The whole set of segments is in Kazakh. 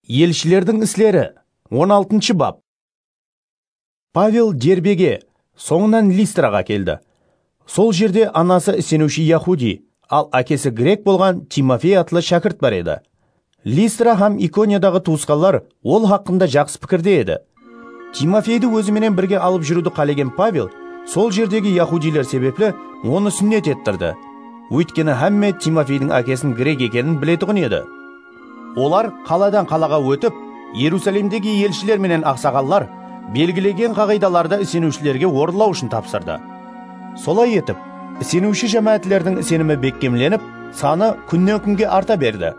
Елшілердің іслері 16 бап. Павел Дербеге, соңынан Листраға келді. Сол жерде анасы ісенуші Яхуди, ал әкесі грек болған Тимофей атлы шәкірт бар еді. Листра һәм Икониядағы туысқанлар ол хақында жақсы пікірде еді. Тимофейді өзіменен бірге алып жүруді қалеген Павел сол жердегі яхудилер себеплі оны сүннет еттірді. Өйткені һәмме Тимофейдің әкесінің грек екенін білетұғын еді. Олар қаладан қалаға өтіп, Иерусалимдегі елшілер менен ақсақаллар белгілеген қағидаларда ісенушілерге орындау үшін тапсырды. Солай етіп, ісенуші жамаәтлердің ісенімі бекемленіп, саны күннен күнге арта берді.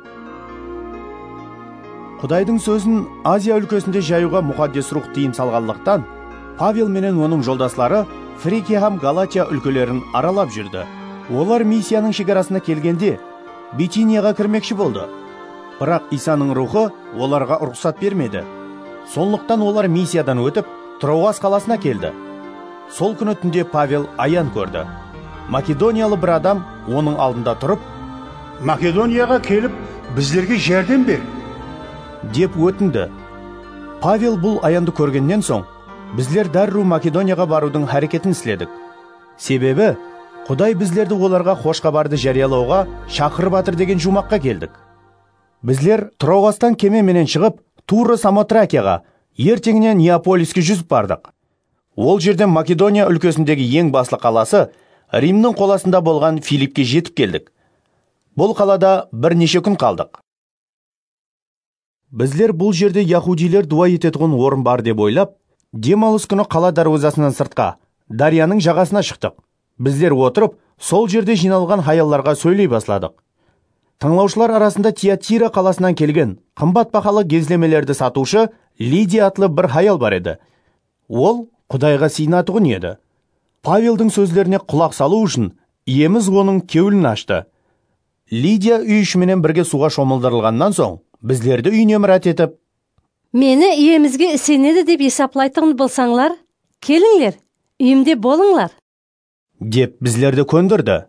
Құдайдың сөзін Азия өлкесінде жаюға мұқаддес рух тыйым салғанлықтан, Павел менен оның жолдаслары Фрикия һәм Галатия өлкелерін аралап жүрді. Олар миссияның шекарасына келгенде Битинияға кірмекші болды. Бірақ Исаның рухы оларға рұқсат бермеді. Сондықтан олар миссиядан өтіп, Троас қаласына келді. Сол күні түнде Павел аян көрді. Македониялы бір адам оның алдында тұрып, «Македонияға келіп, біздерге жәрдем бер», деп өтінді. Павел бұл аянды көргеннен соң, біздер дәрру Македонияға барудың әрекетін істедік. Себебі, Құдай біздерді оларға хош хабарды жариялауға шақырып атыр деген жұмаққа келдік. Біздер Троастан кеме менен шығып, Тура Самотракияға, ертеңінен Неаполиске жүзіп бардық. Ол жерден Македония өлкесіндегі ең басты қаласы Римнің қоласында болған Филиппке жетіп келдік. Бұл қалада бірнеше күн қалдық. Біздер бұл жерде яхудилер дуа ететұғын орын бар деп ойлап, демалыс күні қала дарвазасынан сыртқа, дарияның жағасына шықтық. Біздер отырып, сол жерде жиналған хаялларға сөйлей басладық. Тыңлаушылар арасында Тиатира қаласынан келген қымбат бағалы гезлемелерді сатушы Лидия атлы бір хаял бар еді. Ол Құдайға сыйынатұғын еді. Павелдің сөздеріне құлақ салу үшін иеміз оның кеуілін ашты. Лидия үй ішіменен бірге суға шомылдырылғаннан соң, біздерді үйіне мұрат етіп, «Мені иемізге сенеді деп есаплайтын болсаңлар, келіңлер, үйімде болыңлар», деп біздерді көндірді.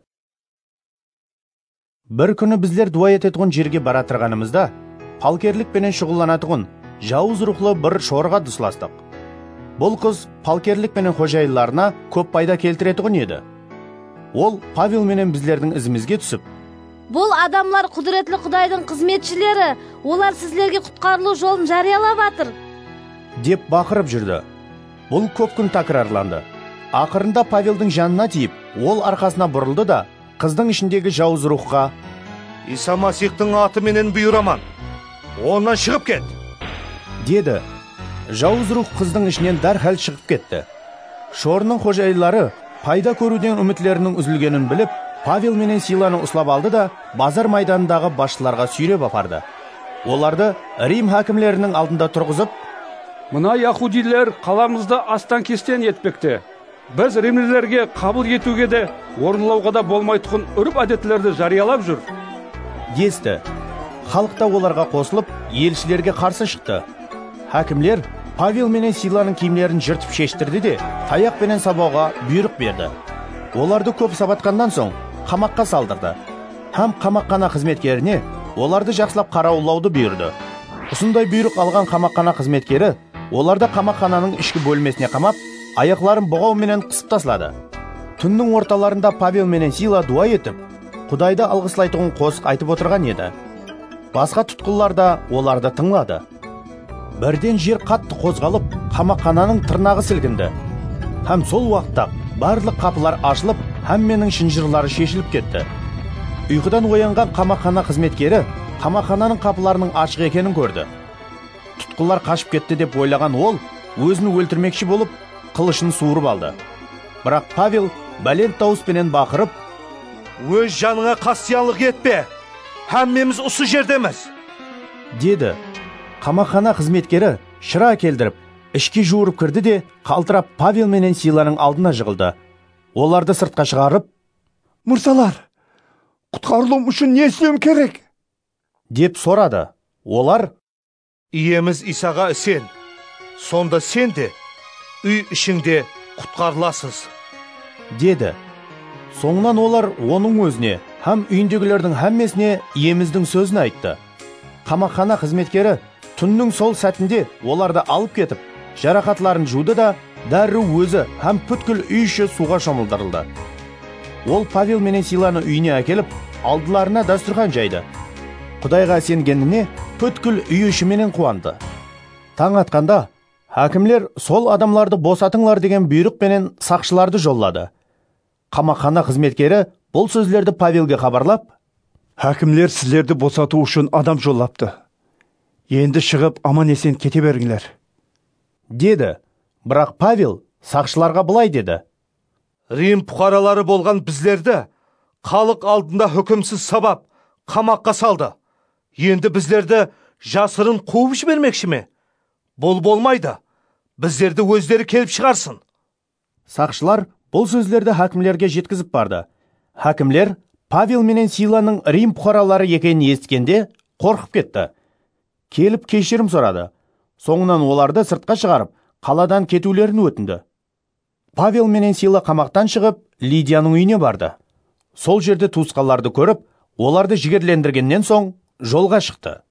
Бір күні біздер дуа ететұғын жерге баратырғанымызда, палкерлікпенен шұғыланатұғын жауыз рухлы бір шорға дұсластық. Бұл қыз палкерлікпенен қожайыларына көп пайда келтіретұғын еді. Ол Павел менен біздердің ізімізге түсіп, «Бұл адамлар құдіретлі Құдайдың қызметшілері, олар сіздерге құтқарылу жолын жариялап атыр», деп бақырып жүрді. Бұл көп күн тәкрарланды. Ақырында Павелдің жанына тиіп, ол арқасына бұрылды да, қыздың ішіндегі жауыз рухқа, «Иса Масихтың атыменен бұйыраман, онан шығып кет», деді. Жауыз рух қыздың ішінен дәрхәл шығып кетті. Шорының қожайылары пайда көруден үмітлерінің үзілгенін біліп, Павел менен Силаны ұслап алды да, базар майданындағы басшыларға сүйреп апарды. Оларды Рим хакімлерінің алдында тұрғызып, «Мына яхудилер қаламызды астан кестен етпекте. Біз римлілерге қабыл етуге де, орынлауға да болмайтұғын үріп әдетлерді жариялап жүр», десті. Халықта оларға қосылып, елшілерге қарсы шықты. Хакімлер Павел менен Силаның киімдерін жыртып шештірді де, таяқ пенен сабауға бұйрық берді. Оларды көп сабатқаннан соң қамаққа салдырды. Һәм қамаққана қызметкеріне оларды жақсылап қарауылауды бұйырды. Осындай бұйрық алған қамаққана қызметкері оларды қамаққананың ішкі бөлмесіне қамап, аяқларын бұғау менен қысып таслады. Түннің орталарында Павел менен Сила дуа етіп, Құдайды алғыслайтұғын қосық айтып отырған еді. Басқа тұтқынлар да оларды тыңлады. Бірден жер қатты қозғалып, қамаққананың тырнағы сілкінді. Һәм сол уақытта барлық қапылар ашылып, һәмменің шынжырлары шешіліп кетті. Ұйқыдан оянған қамаққана қызметкері қамаққананың қапыларының ашық екенін көрді. Тұтқынлар қашып кетті деп ойлаған ол, өзін өлтірмекші болып, қылышын суырып алды. Бірақ Павел бәлен дауыспенен бақырып, «Өз жаныңа қастиянлық етпе, һәммеміз осы жердеміз», деді. Қамаққана қызметкері шыра келдіріп, ішке жуырып кірді де, қалтырап Павел менен Силаның алдына жығылды. Оларды сыртқа шығарып, «Мырзалар, құтқарылуым үшін не істеуім керек?» деп сорады. Олар, «Иеміз Исаға сен, сонда сен де үй ішіңде құтқарыласыз», деді. Соңынан олар оның өзіне, һәм үйіндегілердің һәммесіне иеміздің сөзін айтты. Қамаққана қызметкері түннің сол сәтінде оларды алып кетіп, жарақатларын жуды да, дәрі өзі һәм бүткіл үй іші суға шомылдырылды. Ол Павел менен Силаны үйіне әкеліп, алдыларына дастұрхан жайды. Құдайға сенгеніне бүткіл үй іші менен қуанды. Таң атқанда, хакімлер сол адамларды босатыңлар деген бұйрық менен сақшыларды жоллады. Қамақхана қызметкері бұл сөздерді Павелге хабарлап, Хакімлер сіздерді босату үшін адам жоллапты. Енді шығып аман-есен кете беріңлер. деді. Бірақ Павел сақшыларға былай деді. Рим бұқаралары болған біздерді халық алдында хүкімсіз сабап, қамаққа салды. Енді біздерді жасырын қуып жібермекші ме? Бұл болмайды. Біздерді өздері келіп шығарсын. Сақшылар бұл сөздерді хакімлерге жеткізіп барды. Хакімлер Павел менен Силаның Рим бұқаралары екенін естігенде қорқып кетті. Келіп кешірім сұрады. Соңынан оларды сыртқа шығарып, қаладан кетулерін өтінді. Павел менен Сила қамақтан шығып, Лидияның үйіне барды. Сол жерде туысқаларды көріп, оларды жігерлендіргеннен соң жолға шықты.